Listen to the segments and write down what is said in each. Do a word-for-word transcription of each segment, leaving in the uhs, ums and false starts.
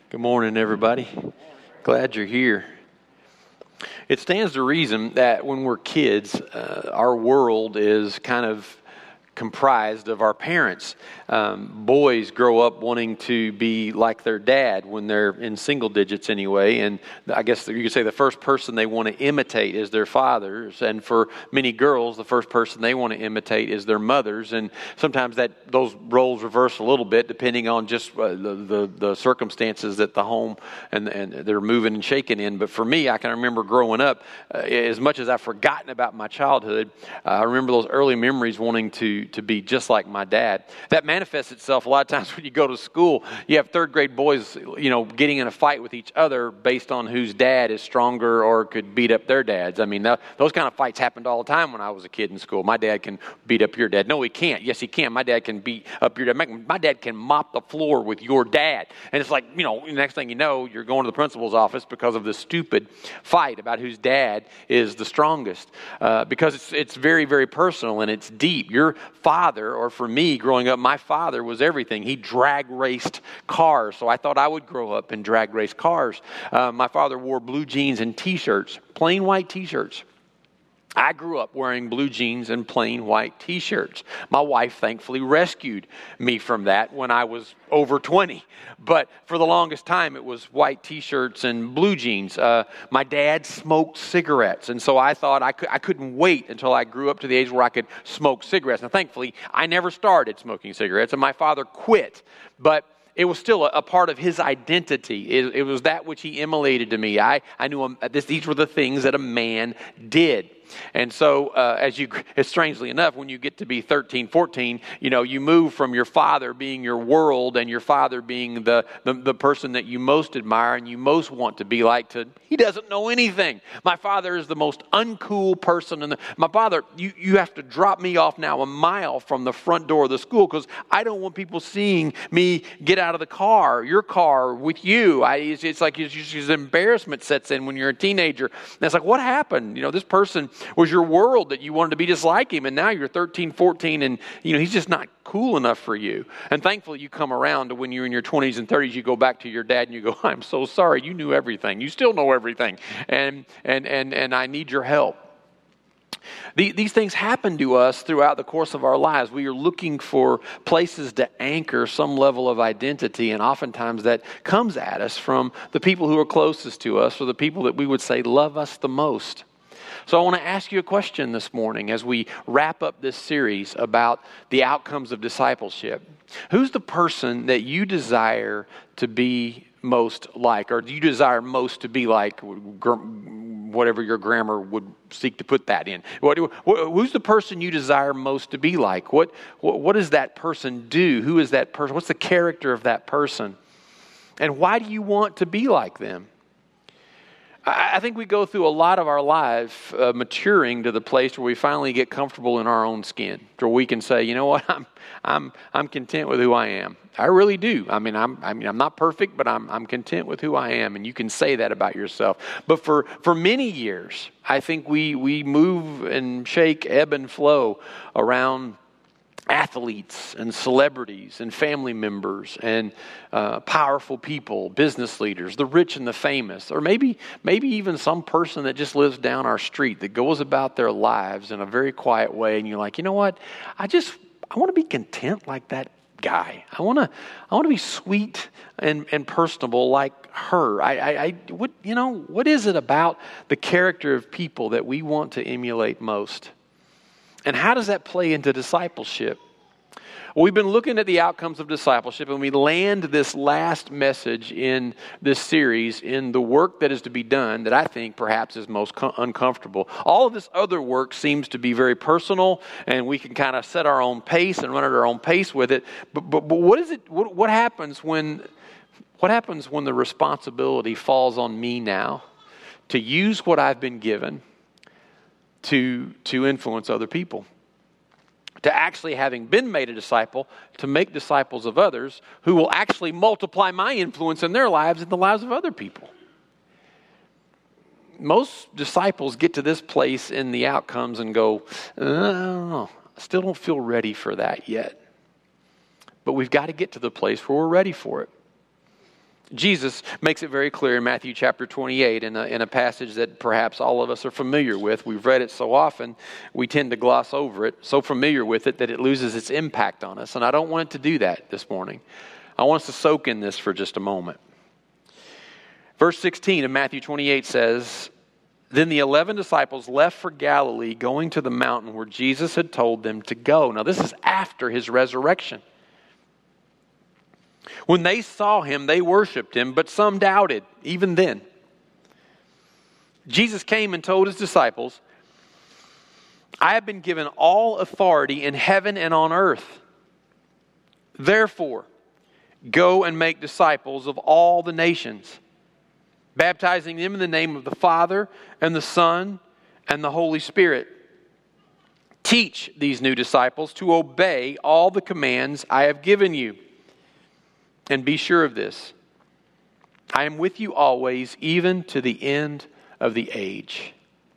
Good morning, everybody. Glad you're here. It stands to reason that when we're kids, uh, our world is kind of comprised of our parents. Um, boys grow up wanting to be like their dad when they're in single digits anyway, and I guess you could say the first person they want to imitate is their fathers, and for many girls, the first person they want to imitate is their mothers, and sometimes that those roles reverse a little bit depending on just uh, the, the the circumstances that the home and, and they're moving and shaking in. But for me, I can remember growing up, uh, as much as I've forgotten about my childhood, uh, I remember those early memories wanting to to be just like my dad. That manifests itself a lot of times when you go to school. You have third grade boys, you know, getting in a fight with each other based on whose dad is stronger or could beat up their dads. I mean, that, those kind of fights happened all the time when I was a kid in school. My dad can beat up your dad. No, he can't. Yes, he can. My dad can beat up your dad. My dad can mop the floor with your dad. And it's like, you know, the next thing you know, you're going to the principal's office because of this stupid fight about whose dad is the strongest. Uh, because it's it's very, very personal and it's deep. Your father, or for me growing up, my father was everything. He drag raced cars, so I thought I would grow up and drag race cars. Uh, my father wore blue jeans and t-shirts, plain white t-shirts. I grew up wearing blue jeans and plain white t-shirts. My wife thankfully rescued me from that when I was over twenty. But for the longest time, it was white t-shirts and blue jeans. Uh, my dad smoked cigarettes, and so I thought I, could, I couldn't wait until I grew up to the age where I could smoke cigarettes. Now, thankfully, I never started smoking cigarettes, and my father quit. But it was still a, a part of his identity. It, it was that which he emulated to me. I, I knew him, this, these were the things that a man did. And so, uh, as you, strangely enough, when you get to be thirteen, fourteen, you know, you move from your father being your world and your father being the, the, the person that you most admire and you most want to be like to, he doesn't know anything. My father is the most uncool person. In the, my father, you, you have to drop me off now a mile from the front door of the school because I don't want people seeing me get out of the car, your car, with you. I, it's, it's like it's, it's embarrassment sets in when you're a teenager. And it's like, what happened? You know, this person was your world that you wanted to be just like him, and now you're thirteen, fourteen, and you know he's just not cool enough for you. And thankfully you come around to when you're in your twenties and thirties, you go back to your dad and you go, I'm so sorry, you knew everything. You still know everything, and and and and I need your help. These things happen to us throughout the course of our lives. We are looking for places to anchor some level of identity, and oftentimes that comes at us from the people who are closest to us or the people that we would say love us the most. So I want to ask you a question this morning as we wrap up this series about the outcomes of discipleship. Who's the person that you desire to be most like, or do you desire most to be like, whatever your grammar would seek to put that in? What, who's the person you desire most to be like? What, what, what does that person do? Who is that person? What's the character of that person? And why do you want to be like them? I think we go through a lot of our life uh, maturing to the place where we finally get comfortable in our own skin, where we can say, you know what, I'm I'm I'm content with who I am. I really do. I mean, I'm I mean I'm not perfect, but I'm I'm content with who I am, and you can say that about yourself. But for for many years, I think we we move and shake, ebb and flow around athletes and celebrities and family members and uh, powerful people, business leaders, the rich and the famous, or maybe maybe even some person that just lives down our street that goes about their lives in a very quiet way, and you're like, you know what? I just I want to be content like that guy. I want to I want to be sweet and, and personable like her. I, I, I what you know what is it about the character of people that we want to emulate most? And how does that play into discipleship? Well, we've been looking at the outcomes of discipleship, and we land this last message in this series in the work that is to be done that I think perhaps is most com- uncomfortable. All of this other work seems to be very personal, and we can kind of set our own pace and run at our own pace with it. But, but, but what is it? What, what happens when? What happens when the responsibility falls on me now to use what I've been given to to influence other people, to actually, having been made a disciple, to make disciples of others who will actually multiply my influence in their lives and the lives of other people? Most disciples get to this place in the outcomes and go, oh, I still don't feel ready for that yet. But we've got to get to the place where we're ready for it. Jesus makes it very clear in Matthew chapter twenty-eight in a, in a passage that perhaps all of us are familiar with. We've read it so often, we tend to gloss over it, so familiar with it that it loses its impact on us. And I don't want it to do that this morning. I want us to soak in this for just a moment. Verse sixteen of Matthew twenty-eight says, "Then the eleven disciples left for Galilee, going to the mountain where Jesus had told them to go." Now this is after his resurrection. When they saw him, they worshiped him, but some doubted, even then. Jesus came and told his disciples, "I have been given all authority in heaven and on earth. Therefore, go and make disciples of all the nations, baptizing them in the name of the Father and the Son and the Holy Spirit. Teach these new disciples to obey all the commands I have given you. And be sure of this, I am with you always, even to the end of the age."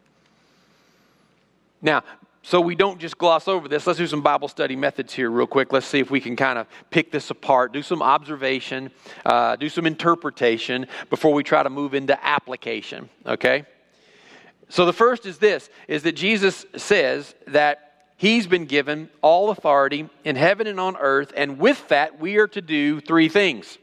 Now, so we don't just gloss over this, let's do some Bible study methods here real quick. Let's see if we can kind of pick this apart, do some observation, uh, do some interpretation before we try to move into application, okay? So the first is this, is that Jesus says that he's been given all authority in heaven and on earth, and with that we are to do three things.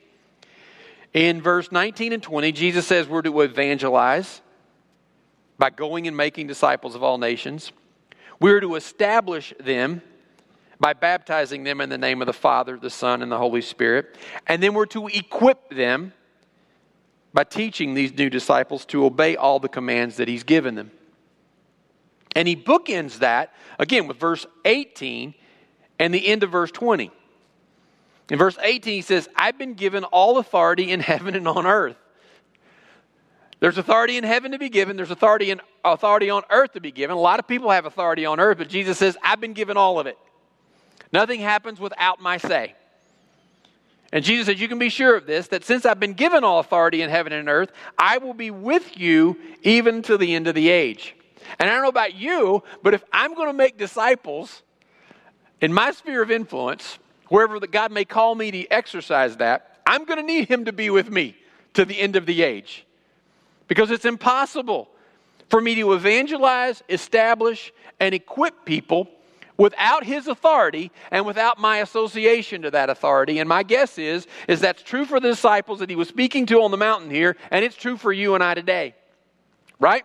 In verse nineteen and twenty, Jesus says we're to evangelize by going and making disciples of all nations. We're to establish them by baptizing them in the name of the Father, the Son, and the Holy Spirit. And then we're to equip them by teaching these new disciples to obey all the commands that he's given them. And he bookends that, again, with verse eighteen and the end of verse twenty. In verse eighteen, he says, "I've been given all authority in heaven and on earth." There's authority in heaven to be given. There's authority in authority on earth to be given. A lot of people have authority on earth, but Jesus says, "I've been given all of it. Nothing happens without my say." And Jesus says, you can be sure of this, that since I've been given all authority in heaven and earth, I will be with you even to the end of the age. And I don't know about you, but if I'm going to make disciples in my sphere of influence, wherever that God may call me to exercise that, I'm going to need him to be with me to the end of the age. Because it's impossible for me to evangelize, establish, and equip people without his authority and without my association to that authority. And my guess is, is that's true for the disciples that he was speaking to on the mountain here, and it's true for you and I today. Right?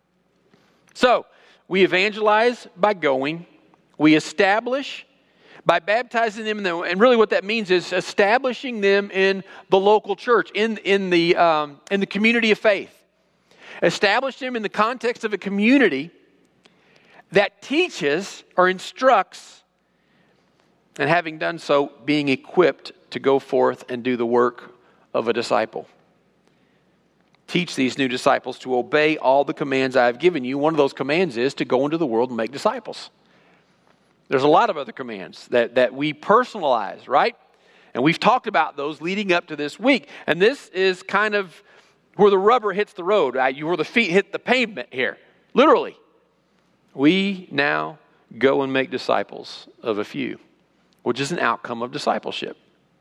So, we evangelize by going. We establish by baptizing them. In the, and really what that means is establishing them in the local church, in, in, the, um, in the community of faith. Establish them in the context of a community that teaches or instructs, and having done so, being equipped to go forth and do the work of a disciple. Teach these new disciples to obey all the commands I have given you. One of those commands is to go into the world and make disciples. There's a lot of other commands that, that we personalize, right? And we've talked about those leading up to this week. And this is kind of where the rubber hits the road, right? Where the feet hit the pavement here. Literally. We now go and make disciples of a few, which is an outcome of discipleship.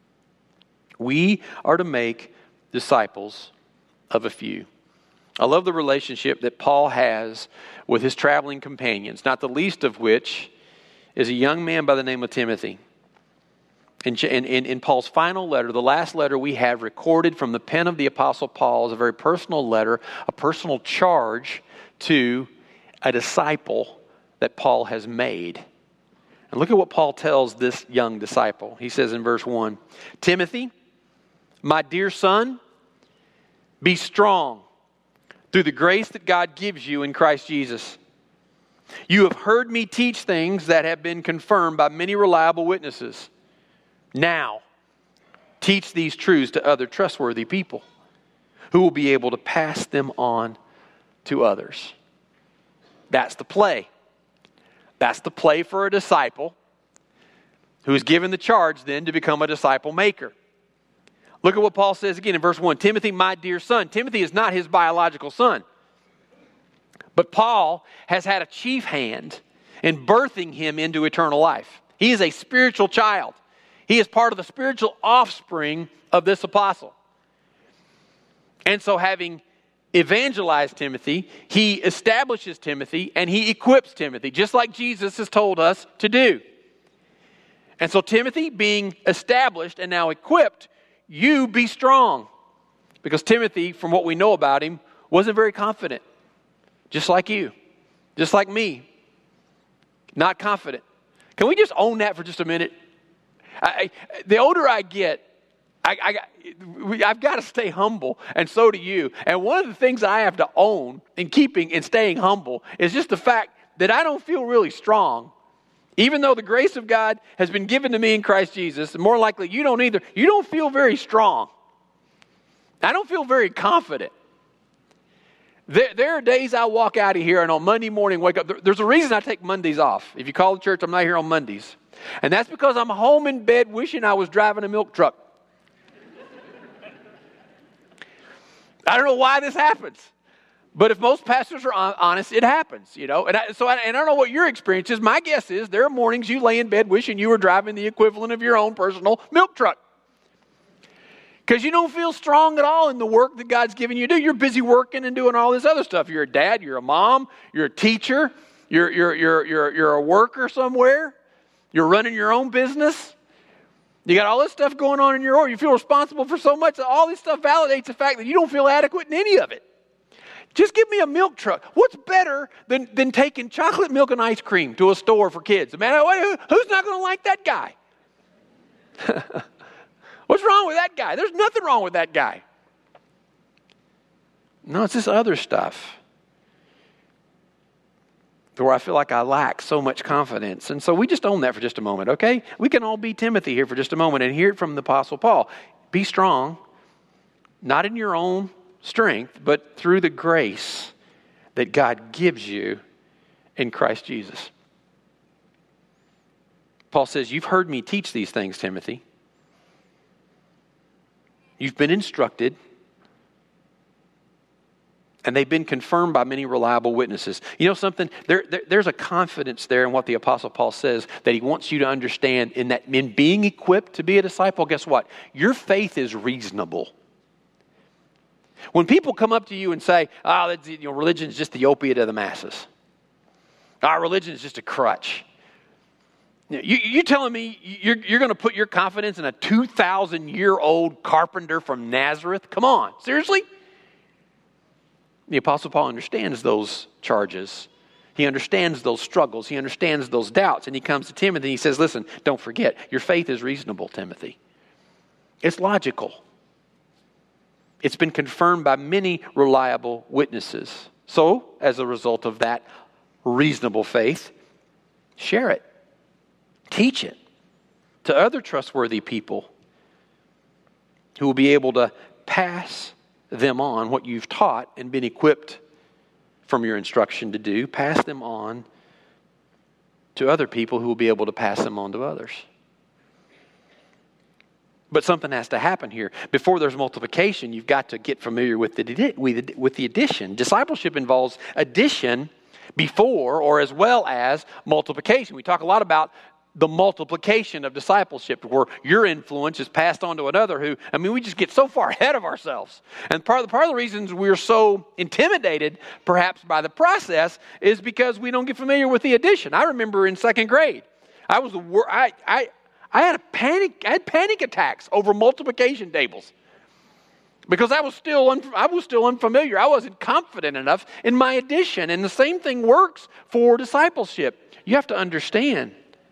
We are to make disciples of a few. I love the relationship that Paul has with his traveling companions, not the least of which is a young man by the name of Timothy. In, in, in Paul's final letter, the last letter we have recorded from the pen of the Apostle Paul is a very personal letter, a personal charge to a disciple that Paul has made. And look at what Paul tells this young disciple. He says in verse one, "Timothy, my dear son, be strong through the grace that God gives you in Christ Jesus. You have heard me teach things that have been confirmed by many reliable witnesses. Now, teach these truths to other trustworthy people who will be able to pass them on to others." That's the play. That's the play for a disciple who is given the charge then to become a disciple maker. Look at what Paul says again in verse one. "Timothy, my dear son." Timothy is not his biological son. But Paul has had a chief hand in birthing him into eternal life. He is a spiritual child. He is part of the spiritual offspring of this apostle. And so having evangelized Timothy, he establishes Timothy and he equips Timothy, just like Jesus has told us to do. And so Timothy, being established and now equipped, you be strong. Because Timothy, from what we know about him, wasn't very confident. Just like you. Just like me. Not confident. Can we just own that for just a minute? I, the older I get, I, I, I've got to stay humble, and so do you. And one of the things I have to own in keeping and staying humble is just the fact that I don't feel really strong. Even though the grace of God has been given to me in Christ Jesus, and more likely you don't either, you don't feel very strong. I don't feel very confident. There, there are days I walk out of here and on Monday morning wake up. There, there's a reason I take Mondays off. If you call the church, I'm not here on Mondays. And that's because I'm home in bed wishing I was driving a milk truck. I don't know why this happens. But if most pastors are honest, it happens, you know. And I, so I, and I don't know what your experience is. My guess is there are mornings you lay in bed wishing you were driving the equivalent of your own personal milk truck. Because you don't feel strong at all in the work that God's given you to do. You're busy working and doing all this other stuff. You're a dad, you're a mom, you're a teacher, you're, you're, you're, you're, you're a worker somewhere. You're running your own business. You got all this stuff going on in your world. You feel responsible for so much. All this stuff validates the fact that you don't feel adequate in any of it. Just give me a milk truck. What's better than, than taking chocolate milk and ice cream to a store for kids? Man, who's not going to like that guy? What's wrong with that guy? There's nothing wrong with that guy. No, it's this other stuff where I feel like I lack so much confidence. And so we just own that for just a moment, okay? We can all be Timothy here for just a moment and hear it from the Apostle Paul. Be strong, not in your own strength, but through the grace that God gives you in Christ Jesus. Paul says, you've heard me teach these things, Timothy. You've been instructed, and they've been confirmed by many reliable witnesses. You know something? There, there, there's a confidence there in what the Apostle Paul says that he wants you to understand in that in being equipped to be a disciple, guess what? Your faith is reasonable. When people come up to you and say, oh, that's, you know, religion is just the opiate of the masses. Our religion is just a crutch. You, you telling me you're, you're going to put your confidence in a two thousand year old carpenter from Nazareth? Come on, seriously? The Apostle Paul understands those charges. He understands those struggles. He understands those doubts. And he comes to Timothy and he says, listen, don't forget, your faith is reasonable, Timothy. It's logical. It's been confirmed by many reliable witnesses. So, as a result of that reasonable faith, share it. Teach it to other trustworthy people who will be able to pass them on what you've taught and been equipped from your instruction to do. Pass them on to other people who will be able to pass them on to others. But something has to happen here. Before there's multiplication, you've got to get familiar with the, with the addition. Discipleship involves addition before or as well as multiplication. We talk a lot about the multiplication of discipleship, where your influence is passed on to another who, I mean, we just get so far ahead of ourselves. And part of the, part of the reasons we're so intimidated, perhaps, by the process is because we don't get familiar with the addition. I remember in second grade, I was the wor- I I I had a panic. I had panic attacks over multiplication tables because I was still un, I was still unfamiliar. I wasn't confident enough in my addition, and the same thing works for discipleship. You have to understand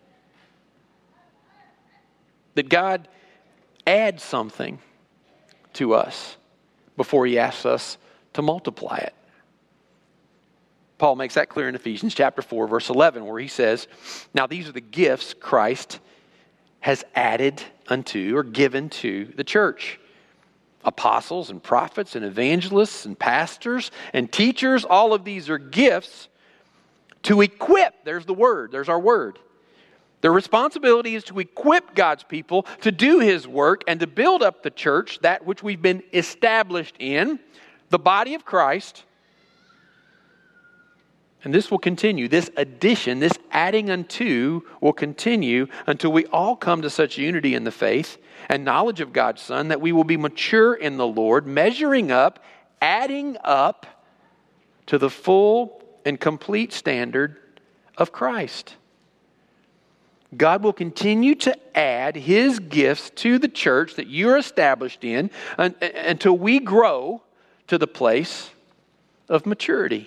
that God adds something to us before He asks us to multiply it. Paul makes that clear in Ephesians chapter four, verse eleven, where he says, now these are the gifts Christ has added unto or given to the church. Apostles and prophets and evangelists and pastors and teachers, all of these are gifts to equip. There's the word. There's our word. Their responsibility is to equip God's people to do His work and to build up the church, that which we've been established in, the body of Christ, And this will continue. This addition, this adding unto will continue until we all come to such unity in the faith and knowledge of God's Son that we will be mature in the Lord, measuring up, adding up to the full and complete standard of Christ. God will continue to add His gifts to the church that you're established in until we grow to the place of maturity.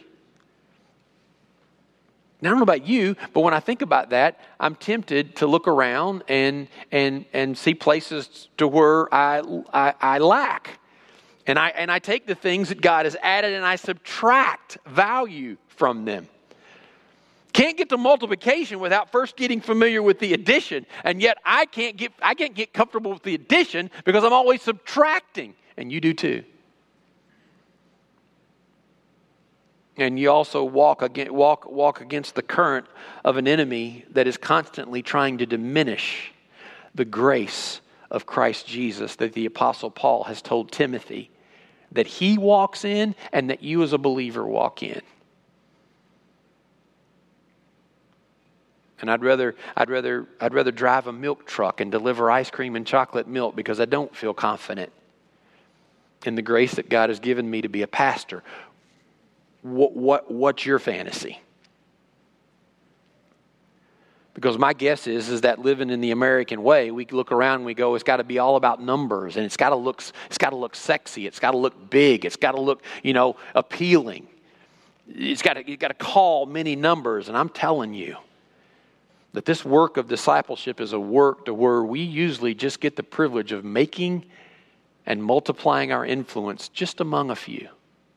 Now, I don't know about you, but when I think about that, I'm tempted to look around and and and see places to where I I, I lack. And I and I take the things that God has added and I subtract value from them. Can't get to multiplication without first getting familiar with the addition. And yet I can't get I can't get comfortable with the addition because I'm always subtracting. And you do too. And you also walk against, walk, walk against the current of an enemy that is constantly trying to diminish the grace of Christ Jesus that the Apostle Paul has told Timothy that he walks in and that you as a believer walk in. And I'd rather, I'd rather, I'd rather drive a milk truck and deliver ice cream and chocolate milk because I don't feel confident in the grace that God has given me to be a pastor. What, what, what's your fantasy? Because my guess is, is that living in the American way, we look around and we go, it's got to be all about numbers, and it's got to look, it's got to look sexy, it's got to look big, it's got to look, you know, appealing. It's got to, you got to call many numbers, and I'm telling you that this work of discipleship is a work to where we usually just get the privilege of making and multiplying our influence just among a few.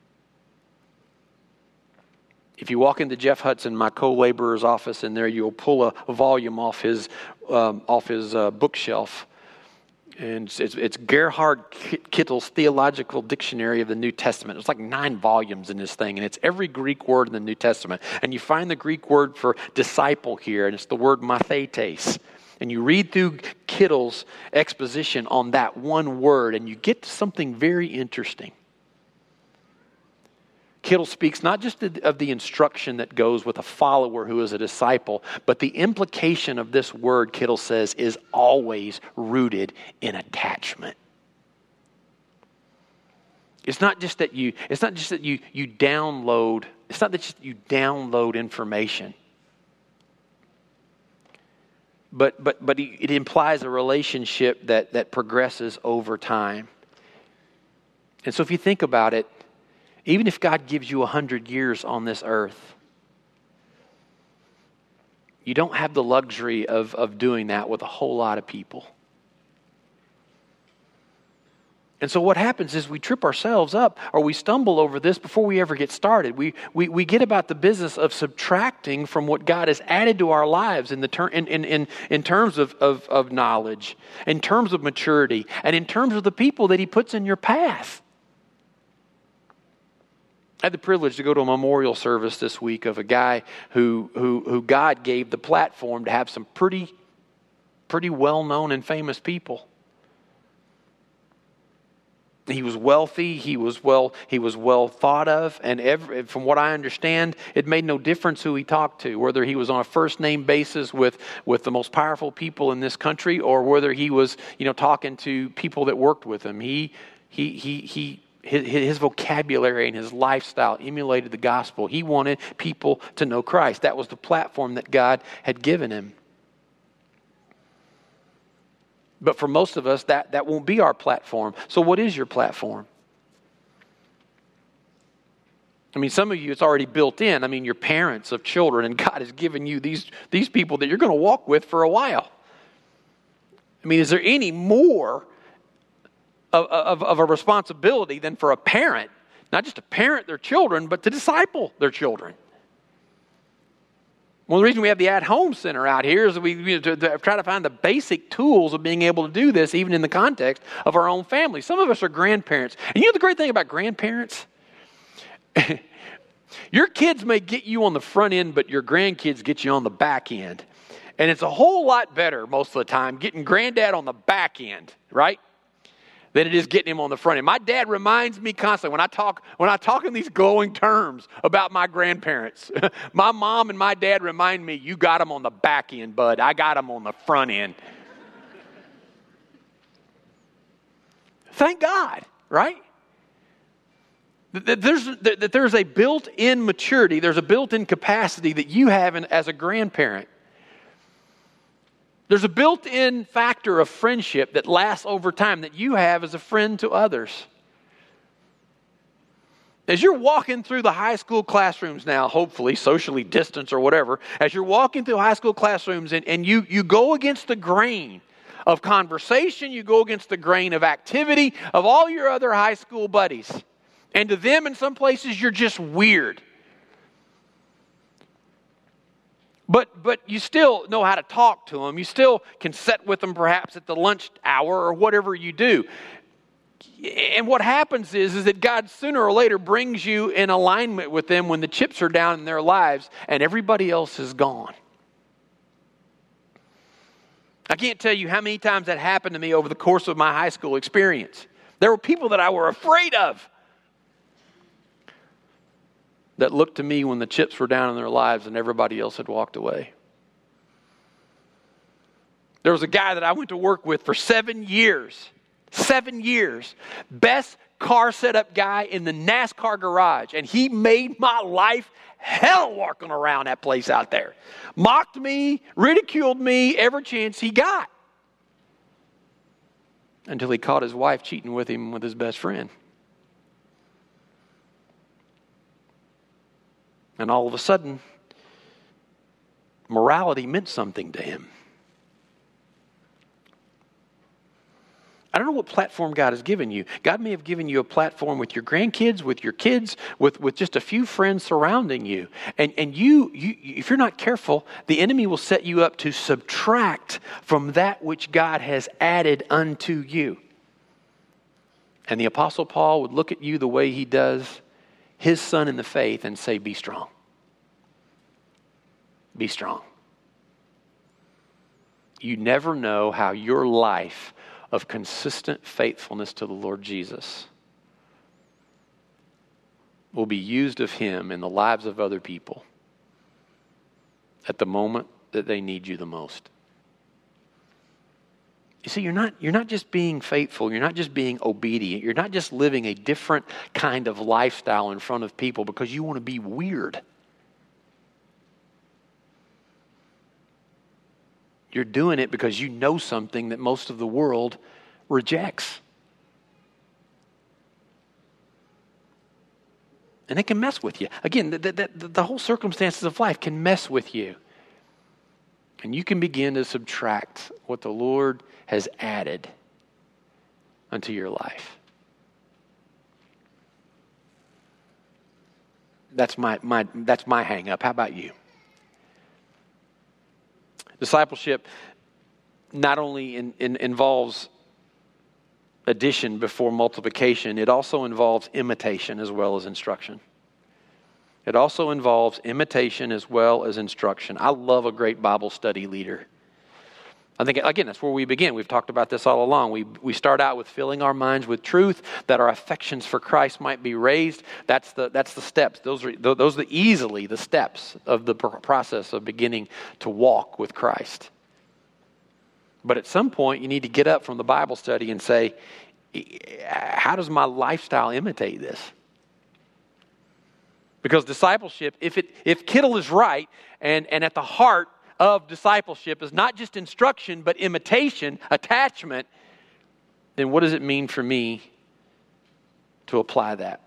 If you walk into Jeff Hudson, my co-laborer's office, in there you'll pull a, a volume off his um, off his uh, bookshelf, and it's, it's, it's Gerhard Kittel's Theological Dictionary of the New Testament. There's like nine volumes in this thing, and it's every Greek word in the New Testament. And you find the Greek word for disciple here, and it's the word mathetes. And you read through Kittel's exposition on that one word, and you get to something very interesting. Kittel speaks not just of the instruction that goes with a follower who is a disciple, but the implication of this word, Kittel says, is always rooted in attachment. It's not just that you, it's not just that you, you download, it's not that just you download information. But but but it implies a relationship that, that progresses over time. And so if you think about it, even if God gives you a hundred years on this earth, you don't have the luxury of, of doing that with a whole lot of people. And so what happens is we trip ourselves up or we stumble over this before we ever get started. We we, we get about the business of subtracting from what God has added to our lives in the ter- in, in, in, in terms of, of, of knowledge, in terms of maturity, and in terms of the people that He puts in your path. I had the privilege to go to a memorial service this week of a guy who who who God gave the platform to have some pretty pretty well-known and famous people. He was wealthy, he was well he was well thought of, and every, from what I understand, it made no difference who he talked to, whether he was on a first name basis with with the most powerful people in this country or whether he was, you know, talking to people that worked with him. He he he he His, his vocabulary and his lifestyle emulated the gospel. He wanted people to know Christ. That was the platform that God had given him. But for most of us, that, that won't be our platform. So what is your platform? I mean, some of you, it's already built in. I mean, you're parents of children, and God has given you these, these people that you're going to walk with for a while. I mean, is there any more Of, of, of a responsibility than for a parent, not just to parent their children, but to disciple their children? One of the reasons we have the at-home center out here is we you know, to, to try to find the basic tools of being able to do this, even in the context of our own family. Some of us are grandparents. And you know the great thing about grandparents? Your kids may get you on the front end, but your grandkids get you on the back end. And it's a whole lot better most of the time getting granddad on the back end, right? than it is getting him on the front end. My dad reminds me constantly when I talk when I talk in these glowing terms about my grandparents. My mom and my dad remind me, you got them on the back end, bud. I got them on the front end. Thank God, right? That there's, that there's a built-in maturity, there's a built-in capacity that you have in, as a grandparent. There's a built-in factor of friendship that lasts over time that you have as a friend to others. As you're walking through the high school classrooms now, hopefully socially distanced or whatever, as you're walking through high school classrooms and, and you, you go against the grain of conversation, you go against the grain of activity of all your other high school buddies. And to them, in some places, you're just weird. But but you still know how to talk to them. You still can sit with them perhaps at the lunch hour or whatever you do. And what happens is, is that God sooner or later brings you in alignment with them when the chips are down in their lives and everybody else is gone. I can't tell you how many times that happened to me over the course of my high school experience. There were people that I were afraid of that looked to me when the chips were down in their lives and everybody else had walked away. There was a guy that I went to work with for seven years. Seven years. Best car setup guy in the NASCAR garage. And he made my life hell walking around that place out there. Mocked me, ridiculed me every chance he got. Until he caught his wife cheating with him with his best friend. And all of a sudden, morality meant something to him. I don't know what platform God has given you. God may have given you a platform with your grandkids, with your kids, with, with just a few friends surrounding you. And, and you, you, if you're not careful, the enemy will set you up to subtract from that which God has added unto you. And the Apostle Paul would look at you the way he does his son in the faith and say, be strong. Be strong. You never know how your life of consistent faithfulness to the Lord Jesus will be used of him in the lives of other people at the moment that they need you the most. You see, you're not, you're not just being faithful. You're not just being obedient. You're not just living a different kind of lifestyle in front of people because you want to be weird. You're doing it because you know something that most of the world rejects. And it can mess with you. Again, the, the, the, the whole circumstances of life can mess with you. And you can begin to subtract what the Lord has added unto your life. That's my, my, that's my hang up. How about you? Discipleship not only in, in, involves addition before multiplication, it also involves imitation as well as instruction. It also involves imitation as well as instruction. I love a great Bible study leader. I think, again, that's where we begin. We've talked about this all along. We we start out with filling our minds with truth, that our affections for Christ might be raised. That's the that's the steps. Those are those are easily the steps of the process of beginning to walk with Christ. But at some point, you need to get up from the Bible study and say, how does my lifestyle imitate this? Because discipleship, if it if Kittle is right, and, and at the heart of discipleship is not just instruction, but imitation, attachment, then what does it mean for me to apply that?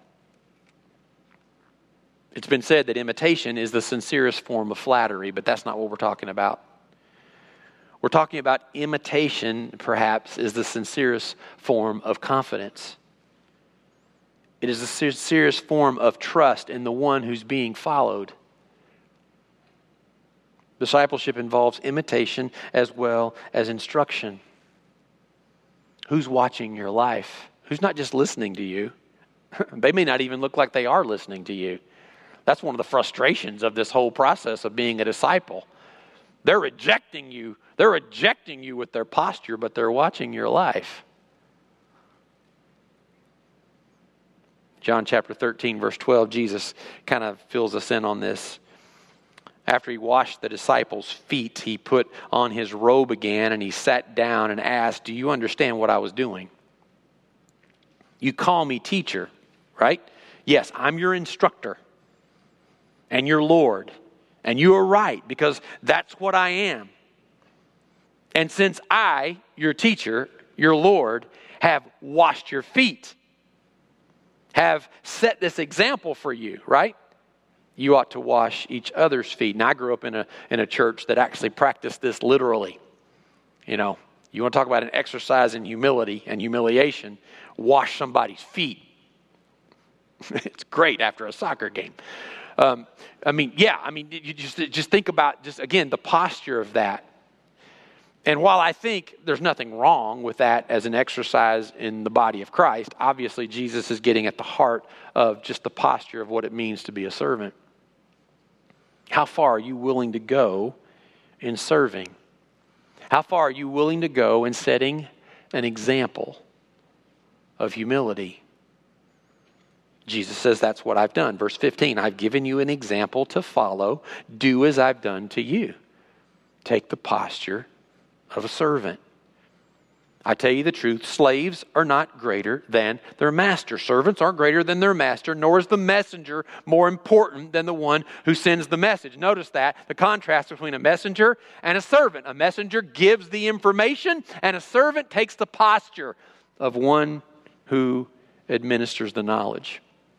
It's been said that imitation is the sincerest form of flattery, but that's not what we're talking about. We're talking about imitation, perhaps, is the sincerest form of confidence. It is the sincerest form of trust in the one who's being followed. Discipleship involves imitation as well as instruction. Who's watching your life? Who's not just listening to you? They may not even look like they are listening to you. That's one of the frustrations of this whole process of being a disciple. They're rejecting you. They're rejecting you with their posture, but they're watching your life. John chapter thirteen, verse twelve, Jesus kind of fills us in on this. After he washed the disciples' feet, he put on his robe again and he sat down and asked, do you understand what I was doing? You call me teacher, right? Yes, I'm your instructor and your Lord. And you are right, because that's what I am. And since I, your teacher, your Lord, have washed your feet, have set this example for you, right? You ought to wash each other's feet. And I grew up in a in a church that actually practiced this literally. You know, you want to talk about an exercise in humility and humiliation, wash somebody's feet. It's great after a soccer game. Um, I mean, yeah, I mean, you just just think about, just again, the posture of that. And while I think there's nothing wrong with that as an exercise in the body of Christ, obviously Jesus is getting at the heart of just the posture of what it means to be a servant. How far are you willing to go in serving? How far are you willing to go in setting an example of humility? Jesus says, that's what I've done. Verse fifteen, I've given you an example to follow. Do as I've done to you. Take the posture of a servant. I tell you the truth, slaves are not greater than their master. Servants aren't greater than their master, nor is the messenger more important than the one who sends the message. Notice that, the contrast between a messenger and a servant. A messenger gives the information, and a servant takes the posture of one who administers the knowledge.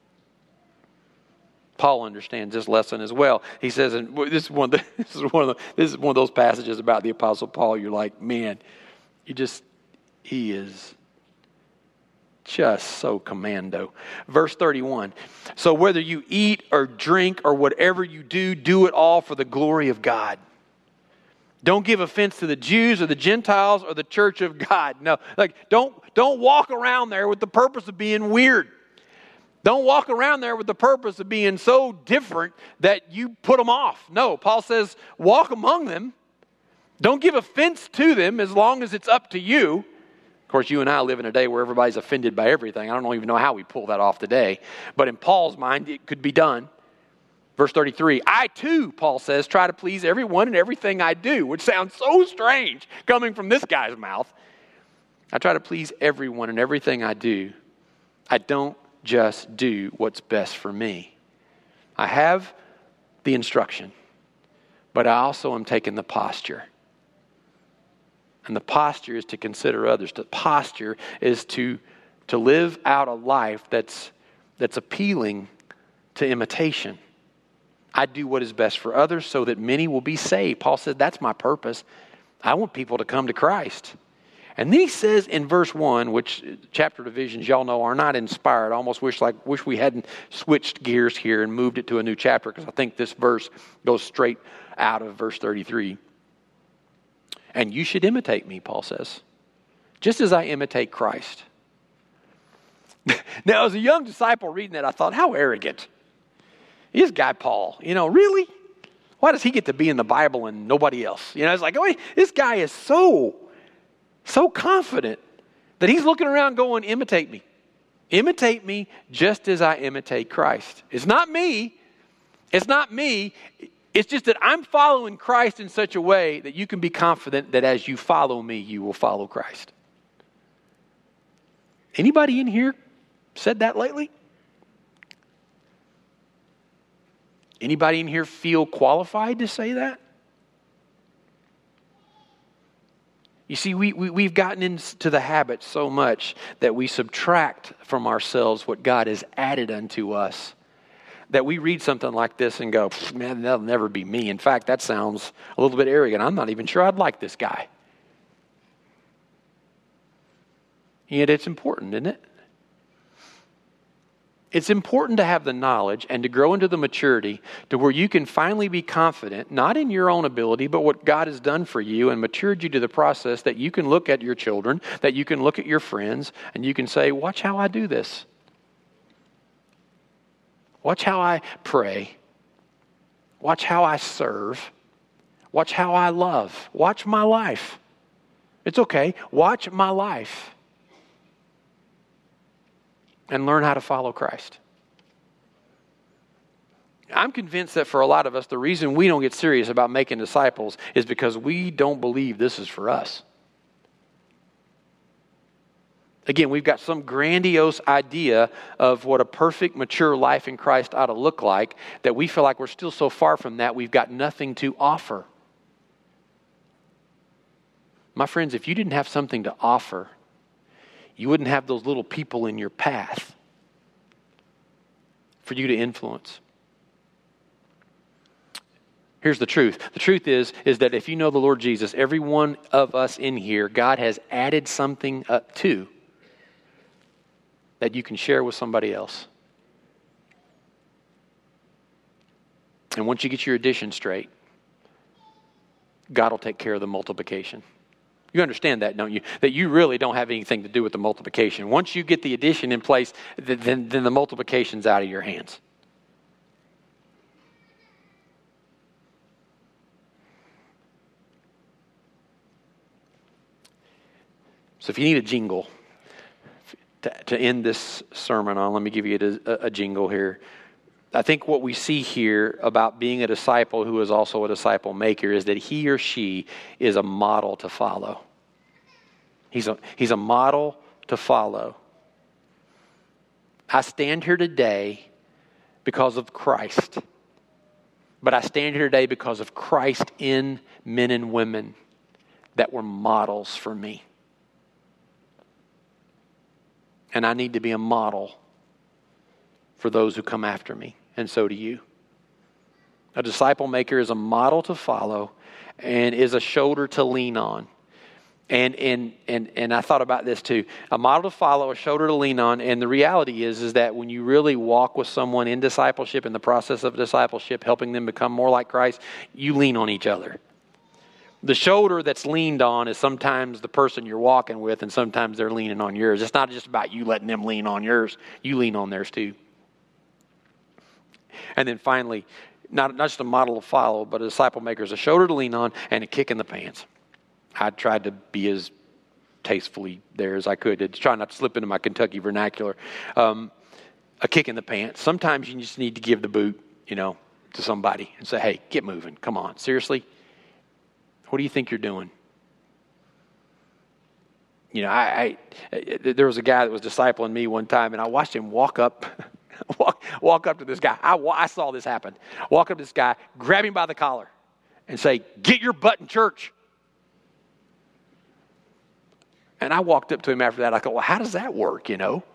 Paul understands this lesson as well. He says, and this is one of the, this is one of the, this is one of those passages about the Apostle Paul. You're like, man, you just, he is just so commando. Verse thirty-one. So whether you eat or drink or whatever you do, do it all for the glory of God. Don't give offense to the Jews or the Gentiles or the church of God. No, like don't don't walk around there with the purpose of being weird. Don't walk around there with the purpose of being so different that you put them off. No, Paul says, walk among them. Don't give offense to them as long as it's up to you. Of course, you and I live in a day where everybody's offended by everything. I don't even know how we pull that off today. But in Paul's mind, it could be done. Verse thirty-three, I too, Paul says, try to please everyone in everything I do, which sounds so strange coming from this guy's mouth. I try to please everyone in everything I do. I don't just do what's best for me. I have the instruction, but I also am taking the posture. And the posture is to consider others. The posture is to, to live out a life that's, that's appealing to imitation. I do what is best for others so that many will be saved. Paul said, that's my purpose. I want people to come to Christ. And then he says in verse one, which chapter divisions y'all know are not inspired. I almost wish like wish we hadn't switched gears here and moved it to a new chapter, because I think this verse goes straight out of verse thirty-three. And you should imitate me, Paul says, just as I imitate Christ. Now, as a young disciple reading that, I thought, how arrogant. This guy Paul, you know, really? Why does he get to be in the Bible and nobody else? You know, it's like, oh, this guy is so... so confident that he's looking around going, imitate me. Imitate me just as I imitate Christ. It's not me. It's not me. It's just that I'm following Christ in such a way that you can be confident that as you follow me, you will follow Christ. Anybody in here said that lately? Anybody in here feel qualified to say that? You see, we, we, we've gotten into the habit so much that we subtract from ourselves what God has added unto us, that we read something like this and go, man, that'll never be me. In fact, that sounds a little bit arrogant. I'm not even sure I'd like this guy. Yet it's important, isn't it? It's important to have the knowledge and to grow into the maturity to where you can finally be confident, not in your own ability, but what God has done for you and matured you to the process that you can look at your children, that you can look at your friends, and you can say, watch how I do this. Watch how I pray. Watch how I serve. Watch how I love. Watch my life. It's okay. Watch my life. and learn how to follow Christ. I'm convinced that for a lot of us, the reason we don't get serious about making disciples is because we don't believe this is for us. Again, we've got some grandiose idea of what a perfect, mature life in Christ ought to look like, that we feel like we're still so far from that, we've got nothing to offer. My friends, if you didn't have something to offer, you wouldn't have those little people in your path for you to influence. Here's the truth. The truth is, is that if you know the Lord Jesus, every one of us in here, God has added something up to that you can share with somebody else. And once you get your addition straight, God will take care of the multiplication. You understand that, don't you? That you really don't have anything to do with the multiplication. Once you get the addition in place, then, then the multiplication's out of your hands. So if you need a jingle to, to end this sermon on, let me give you a, a jingle here. I think what we see here about being a disciple who is also a disciple maker is that he or she is a model to follow. He's a, he's a model to follow. I stand here today because of Christ. But I stand here today because of Christ in men and women that were models for me. And I need to be a model for those who come after me. And so do you. A disciple maker is a model to follow and is a shoulder to lean on. And and and and I thought about this too. A model to follow, a shoulder to lean on. And the reality is, is that when you really walk with someone in discipleship, in the process of discipleship, helping them become more like Christ, you lean on each other. The shoulder that's leaned on is sometimes the person you're walking with, and sometimes they're leaning on yours. It's not just about you letting them lean on yours. You lean on theirs too. And then finally, not, not just a model to follow, but a disciple maker is a shoulder to lean on and a kick in the pants. I tried to be as tastefully there as I could to try not to slip into my Kentucky vernacular. Um, a kick in the pants. Sometimes you just need to give the boot, you know, to somebody and say, hey, get moving. Come on. Seriously? What do you think you're doing? You know, I, I there was a guy that was discipling me one time, and I watched him walk up, walk, walk up to this guy. I, I saw this happen. Walk up to this guy, grab him by the collar, and say, "Get your butt in church." And I walked up to him after that. I thought, well, how does that work? You know,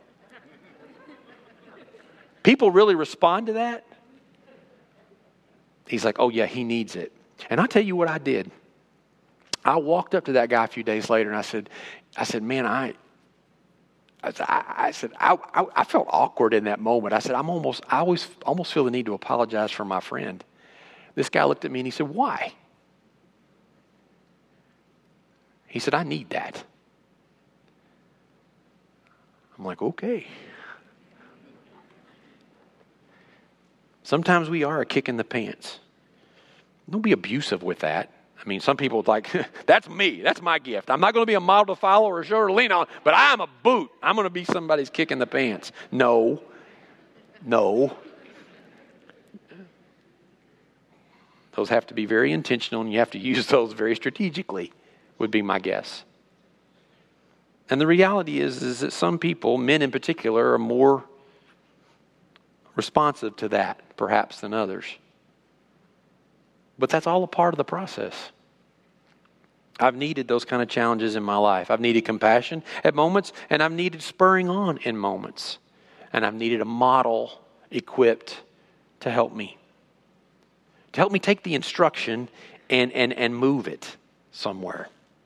people really respond to that. He's like, oh yeah, he needs it. And I'll tell you what I did. I walked up to that guy a few days later, and I said, I said, man, I, I, I said, I, I, I felt awkward in that moment. I said, I'm almost, I always almost feel the need to apologize for my friend. This guy looked at me and he said, why? He said, I need that. I'm like, okay. Sometimes we are a kick in the pants. Don't be abusive with that. I mean, some people are like, that's me. That's my gift. I'm not going to be a model to follow or a shoulder to lean on, but I'm a boot. I'm going to be somebody's kick in the pants. No. No. Those have to be very intentional, and you have to use those very strategically, would be my guess. And the reality is, is that some people, men in particular, are more responsive to that, perhaps, than others. But that's all a part of the process. I've needed those kind of challenges in my life. I've needed compassion at moments, and I've needed spurring on in moments. And I've needed a model equipped to help me. To help me take the instruction and, and, and move it somewhere.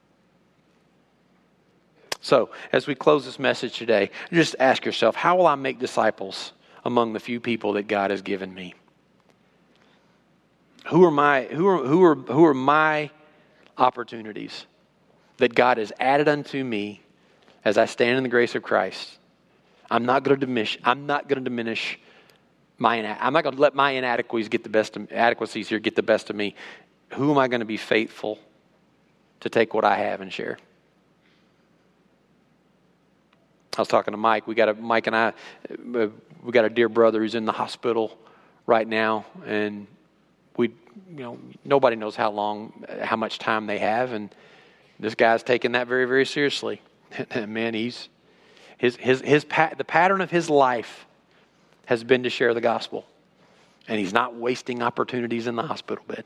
So, as we close this message today, just ask yourself, how will I make disciples among the few people that God has given me? Who are my who are who are who are my opportunities that God has added unto me as I stand in the grace of Christ? I'm not going to diminish. I'm not going to diminish my. I'm not going to let my inadequacies get the best of, adequacies here get the best of me. Who am I going to be faithful to take what I have and share? I was talking to Mike. We got a Mike and I. Uh, we got a dear brother who's in the hospital right now, and we, you know, nobody knows how long, how much time they have, and this guy's taking that very, very seriously. Man, he's his his his pa- the pattern of his life has been to share the gospel, and he's not wasting opportunities in the hospital bed.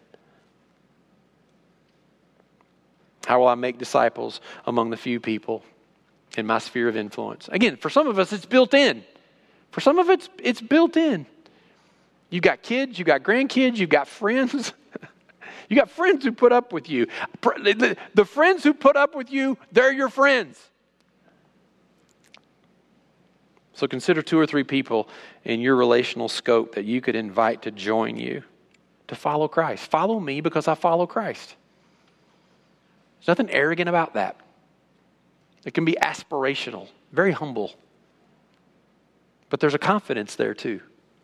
How will I make disciples among the few people in my sphere of influence? Again, for some of us, it's built in. For some of it's it's built in. You've got kids, you've got grandkids, you've got friends. You got friends who put up with you. The, the friends who put up with you, they're your friends. So consider two or three people in your relational scope that you could invite to join you to follow Christ. Follow me because I follow Christ. There's nothing arrogant about that. It can be aspirational, very humble. But there's a confidence there too.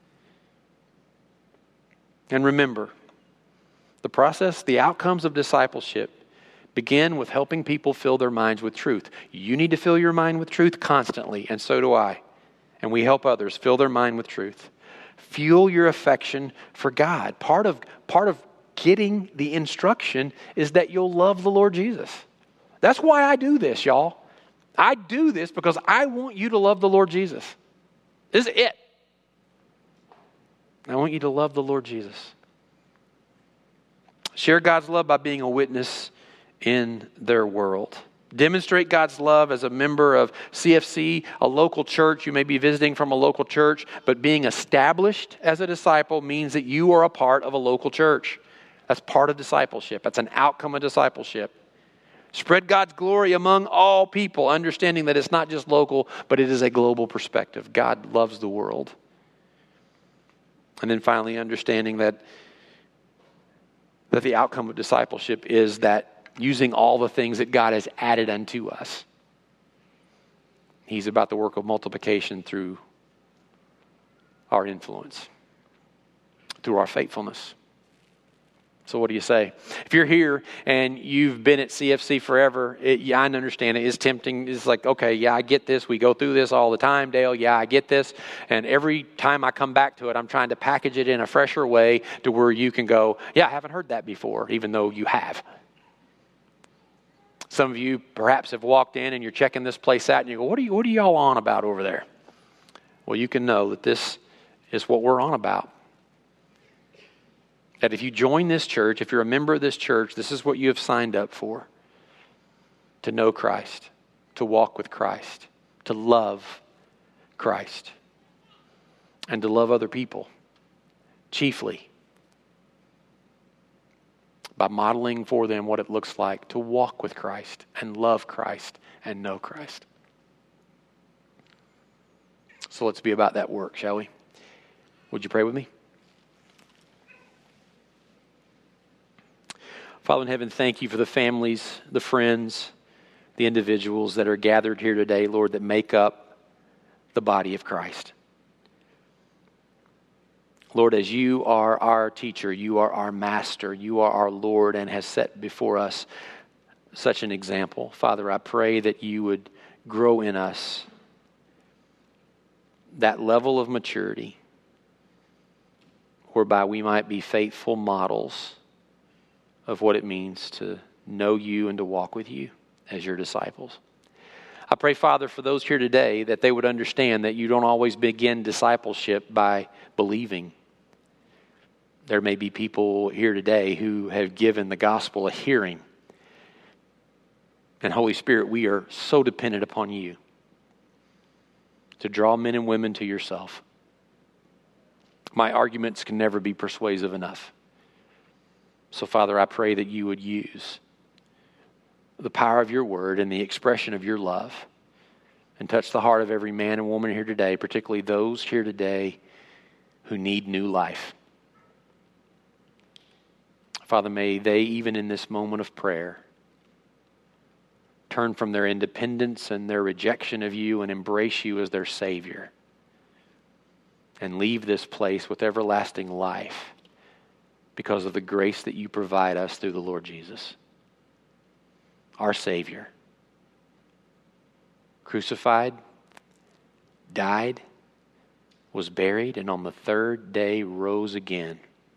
And remember, the process, the outcomes of discipleship begin with helping people fill their minds with truth. You need to fill your mind with truth constantly, and so do I. And we help others fill their mind with truth. Fuel your affection for God. Part of, part of getting the instruction is that you'll love the Lord Jesus. That's why I do this, y'all. I do this because I want you to love the Lord Jesus. This is it. I want you to love the Lord Jesus. Share God's love by being a witness in their world. Demonstrate God's love as a member of C F C, a local church. You may be visiting from a local church, but being established as a disciple means that you are a part of a local church. That's part of discipleship. That's an outcome of discipleship. Spread God's glory among all people, understanding that it's not just local, but it is a global perspective. God loves the world. And then finally, understanding that, that the outcome of discipleship is that using all the things that God has added unto us. He's about the work of multiplication through our influence, through our faithfulness. So what do you say? If you're here and you've been at C F C forever, it, yeah, I understand it is tempting. It's like, okay, yeah, I get this. We go through this all the time, Dale. Yeah, I get this. And every time I come back to it, I'm trying to package it in a fresher way to where you can go, yeah, I haven't heard that before, even though you have. Some of you perhaps have walked in and you're checking this place out and you go, what are you, what are y'all on about over there? Well, you can know that this is what we're on about. That if you join this church, if you're a member of this church, this is what you have signed up for. To know Christ, to walk with Christ, to love Christ, and to love other people, chiefly by modeling for them what it looks like to walk with Christ and love Christ and know Christ. So let's be about that work, shall we? Would you pray with me? Father in heaven, thank you for the families, the friends, the individuals that are gathered here today, Lord, that make up the body of Christ. Lord, as you are our teacher, you are our master, you are our Lord, and has set before us such an example. Father, I pray that you would grow in us that level of maturity whereby we might be faithful models of what it means to know you and to walk with you as your disciples. I pray, Father, for those here today that they would understand that you don't always begin discipleship by believing. There may be people here today who have given the gospel a hearing. And Holy Spirit, we are so dependent upon you to draw men and women to yourself. My arguments can never be persuasive enough. So, Father, I pray that you would use the power of your word and the expression of your love and touch the heart of every man and woman here today, particularly those here today who need new life. Father, may they, even in this moment of prayer, turn from their independence and their rejection of you and embrace you as their Savior and leave this place with everlasting life because of the grace that you provide us through the Lord Jesus, our Savior, crucified, died, was buried, and on the third day rose again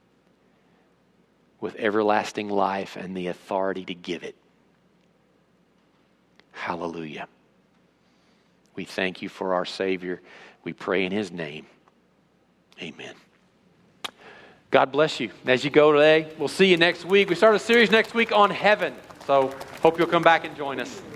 with everlasting life and the authority to give it. Hallelujah. We thank you for our Savior. We pray in His name. Amen. God bless you as you go today. We'll see you next week. We start a series next week on heaven. So hope you'll come back and join us.